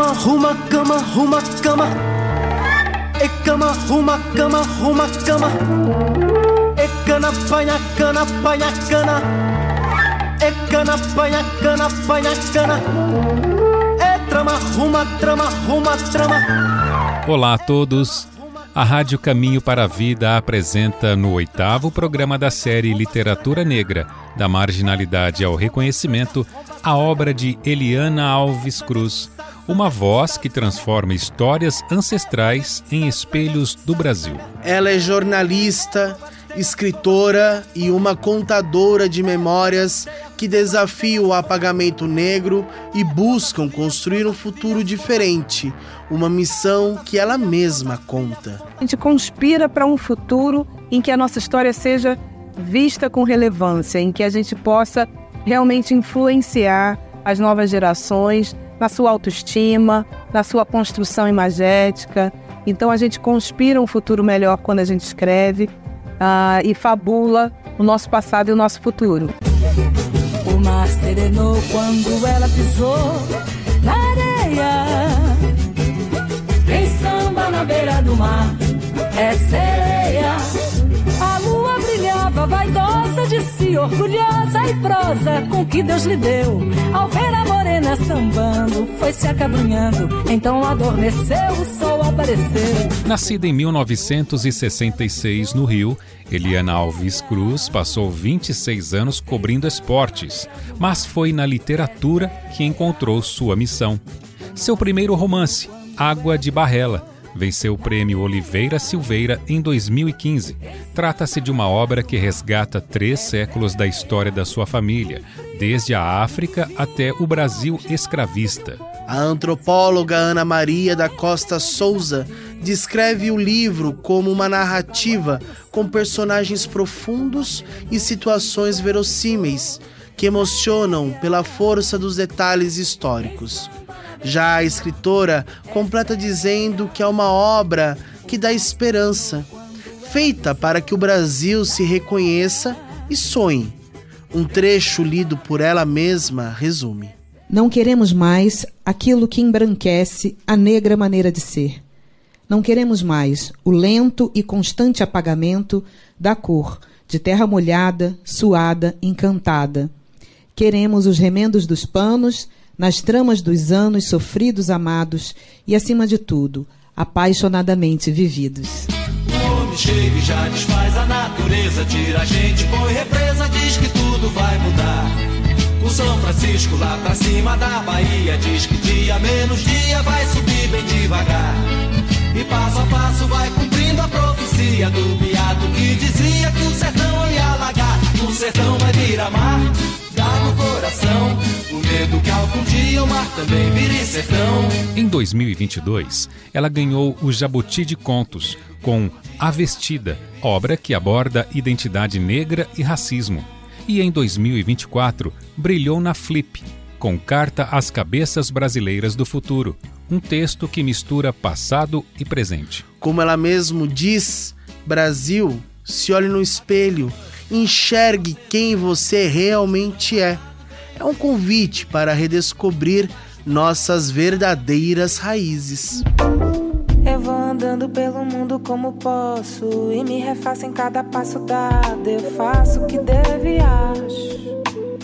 ruma cama. E cama, ruma cama. E cana, panha cana. E cana, panha cana. E trama, ruma trama. Olá a todos. A Rádio Caminho para a Vida apresenta no 8º programa da série Literatura Negra, da Marginalidade ao Reconhecimento, a obra de Eliana Alves Cruz, uma voz que transforma histórias ancestrais em espelhos do Brasil. Ela é jornalista, escritora e uma contadora de memórias que desafiam o apagamento negro e buscam construir um futuro diferente, uma missão que ela mesma conta. A gente conspira para um futuro em que a nossa história seja vista com relevância, em que a gente possa realmente influenciar as novas gerações na sua autoestima, na sua construção imagética. Então a gente conspira um futuro melhor quando a gente escreve e fabula o nosso passado e o nosso futuro. O mar serenou quando ela pisou na areia. Tem samba na beira do mar, é sereia. A lua brilhava, vaidosa de si, orgulhosa e prosa com que Deus lhe deu. Ao ver a morena sambando, foi se acabrunhando, então adormeceu, o sol apareceu. Nascida em 1966 no Rio, Eliana Alves Cruz passou 26 anos cobrindo esportes, mas foi na literatura que encontrou sua missão. Seu primeiro romance, Água de Barrela, venceu o Prêmio Oliveira Silveira em 2015. Trata-se de uma obra que resgata 3 séculos da história da sua família, desde a África até o Brasil escravista. A antropóloga Ana Maria da Costa Souza descreve o livro como uma narrativa com personagens profundos e situações verossímeis que emocionam pela força dos detalhes históricos. Já a escritora completa dizendo que é uma obra que dá esperança, feita para que o Brasil se reconheça e sonhe. Um trecho lido por ela mesma resume: Não queremos mais aquilo que embranquece a negra maneira de ser. Não queremos mais o lento e constante apagamento da cor, de terra molhada, suada, encantada. Queremos os remendos dos panos, nas tramas dos anos sofridos amados e, acima de tudo, apaixonadamente vividos. O homem chega e já desfaz a natureza, tira a gente, põe represa, diz que tudo vai mudar. O São Francisco lá pra cima da Bahia diz que dia menos dia vai subir bem devagar. E passo a passo vai cumprindo a profecia do beato que dizia que o sertão ia alagar. O sertão vai virar mar, dá no coração o medo que algum dia o mar também vire sertão. Em 2022, ela ganhou o Jabuti de Contos com A Vestida, obra que aborda identidade negra e racismo. E em 2024, brilhou na Flip, com Carta às Cabeças Brasileiras do Futuro, um texto que mistura passado e presente. Como ela mesmo diz, Brasil, se olhe no espelho, enxergue quem você realmente é. É um convite para redescobrir nossas verdadeiras raízes. Eu vou andando pelo mundo como posso e me refaço em cada passo dado. Eu faço o que devo e acho.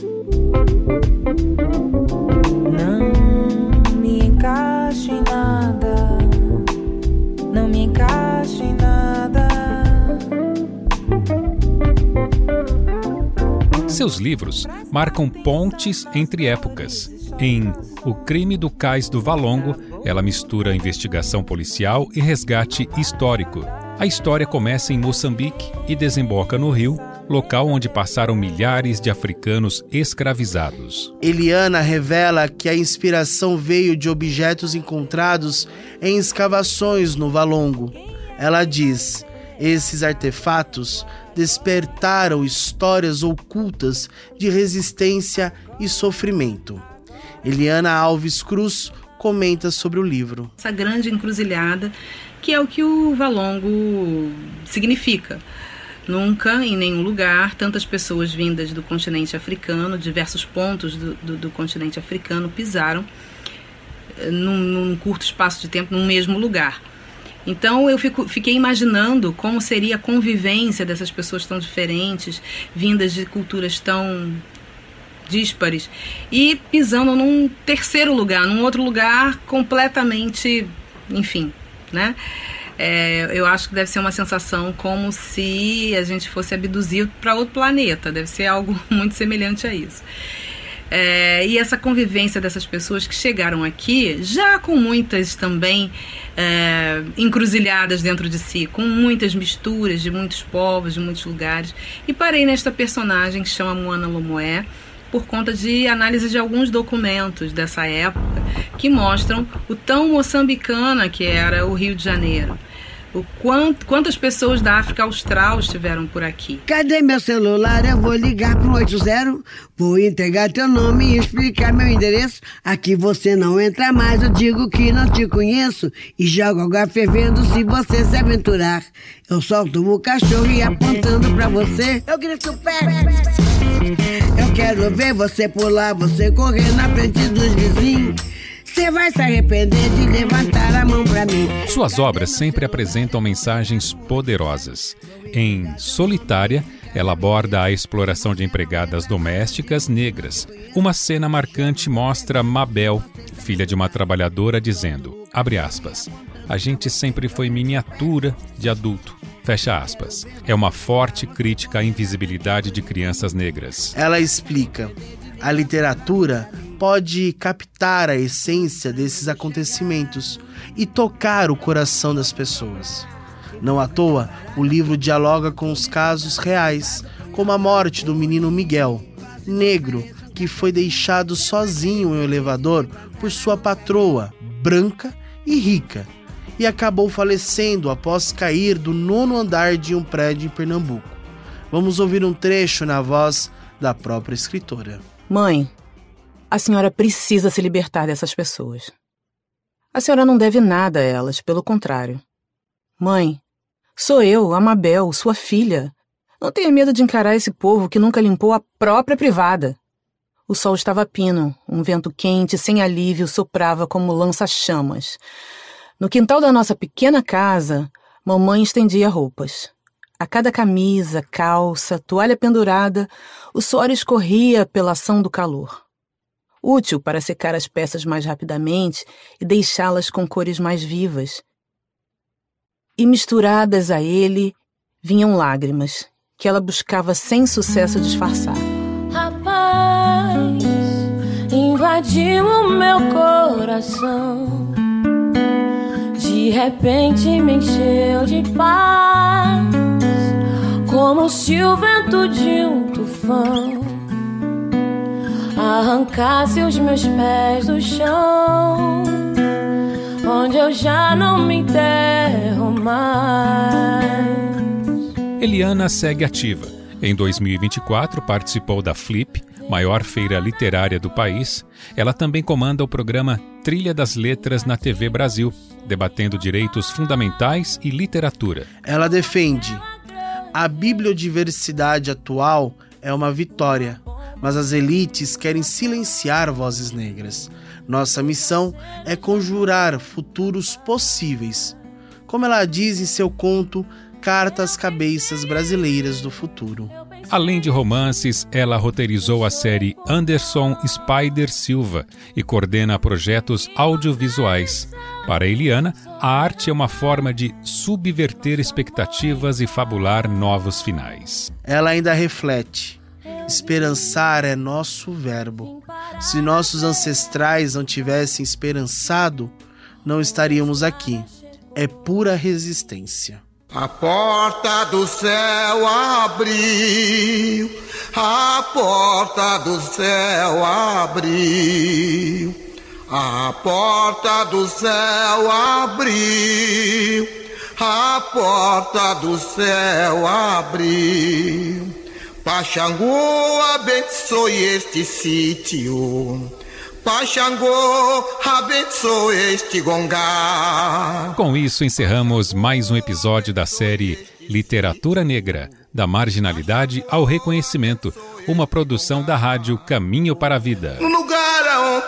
Não me encaixo em nada. Não me encaixo em nada. Seus livros marcam pontes entre épocas. Em O Crime do Cais do Valongo, ela mistura investigação policial e resgate histórico. A história começa em Moçambique e desemboca no Rio, local onde passaram milhares de africanos escravizados. Eliana revela que a inspiração veio de objetos encontrados em escavações no Valongo. Ela diz: esses artefatos despertaram histórias ocultas de resistência e sofrimento. Eliana Alves Cruz comenta sobre o livro. Essa grande encruzilhada, que é o que o Valongo significa. Nunca, em nenhum lugar, tantas pessoas vindas do continente africano, diversos pontos do continente africano, pisaram num curto espaço de tempo, num mesmo lugar. Então eu fiquei imaginando como seria a convivência dessas pessoas tão diferentes, vindas de culturas tão díspares, e pisando num terceiro lugar, num outro lugar completamente, enfim, né? Eu acho que deve ser uma sensação como se a gente fosse abduzido para outro planeta, deve ser algo muito semelhante a isso. E essa convivência dessas pessoas que chegaram aqui, já com muitas também encruzilhadas dentro de si, com muitas misturas de muitos povos, de muitos lugares, e parei nesta personagem que se chama Moana Lomoé, por conta de análise de alguns documentos dessa época que mostram o tão moçambicana que era o Rio de Janeiro. Quantas pessoas da África Austral estiveram por aqui? Cadê meu celular? Eu vou ligar pro 80, vou entregar teu nome e explicar meu endereço. Aqui você não entra mais, eu digo que não te conheço e jogo água fervendo se você se aventurar. Eu solto o cachorro e apontando pra você, eu grito pé. Eu quero ver você pular, você correr na frente dos vizinhos. Você vai se arrepender de levantar a mão pra mim. Suas obras sempre apresentam mensagens poderosas. Em Solitária, ela aborda a exploração de empregadas domésticas negras. Uma cena marcante mostra Mabel, filha de uma trabalhadora, dizendo, abre aspas, a gente sempre foi miniatura de adulto. Fecha aspas. É uma forte crítica à invisibilidade de crianças negras. Ela explica, a literatura pode captar a essência desses acontecimentos e tocar o coração das pessoas. Não à toa, o livro dialoga com os casos reais, como a morte do menino Miguel, negro, que foi deixado sozinho em um elevador por sua patroa, branca e rica, e acabou falecendo após cair do 9º andar de um prédio em Pernambuco. Vamos ouvir um trecho na voz da própria escritora. Mãe, a senhora precisa se libertar dessas pessoas. A senhora não deve nada a elas, pelo contrário. Mãe, sou eu, a Mabel, sua filha. Não tenha medo de encarar esse povo que nunca limpou a própria privada. O sol estava pino, um vento quente, sem alívio, soprava como lança-chamas. No quintal da nossa pequena casa, mamãe estendia roupas. A cada camisa, calça, toalha pendurada, o suor escorria pela ação do calor. Útil para secar as peças mais rapidamente e deixá-las com cores mais vivas. E misturadas a ele, vinham lágrimas, que ela buscava sem sucesso disfarçar. Rapaz, invadiu o meu coração, de repente me encheu de paz, como se o vento de um tufão arrancasse os meus pés do chão, onde eu já não me enterro mais. Eliana segue ativa. Em 2024, participou da Flip, maior feira literária do país. Ela também comanda o programa Trilha das Letras na TV Brasil, debatendo direitos fundamentais e literatura. Ela defende: a bibliodiversidade atual é uma vitória, mas as elites querem silenciar vozes negras. Nossa missão é conjurar futuros possíveis. Como ela diz em seu conto Carta às Cabeças Brasileiras do Futuro. Além de romances, ela roteirizou a série Anderson Spider Silva e coordena projetos audiovisuais. Para Eliana, a arte é uma forma de subverter expectativas e fabular novos finais. Ela ainda reflete: esperançar é nosso verbo. Se nossos ancestrais não tivessem esperançado, não estaríamos aqui. É pura resistência. A porta do céu abriu, a porta do céu abriu, a porta do céu abriu, a porta do céu abriu. Paxangô abençoe este sítio, Paxangô abençoe este gongá. Com isso, encerramos mais um episódio da série Literatura Negra, da marginalidade ao reconhecimento, uma produção da rádio Caminho para a Vida. No lugar aonde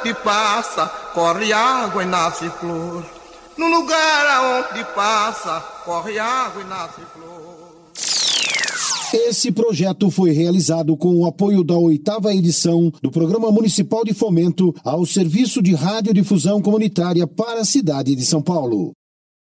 aonde passa, corre água e nasce flor. No lugar aonde passa, corre água e nasce flor. Esse projeto foi realizado com o apoio da 8ª edição do Programa Municipal de Fomento ao Serviço de Radiodifusão Comunitária para a cidade de São Paulo.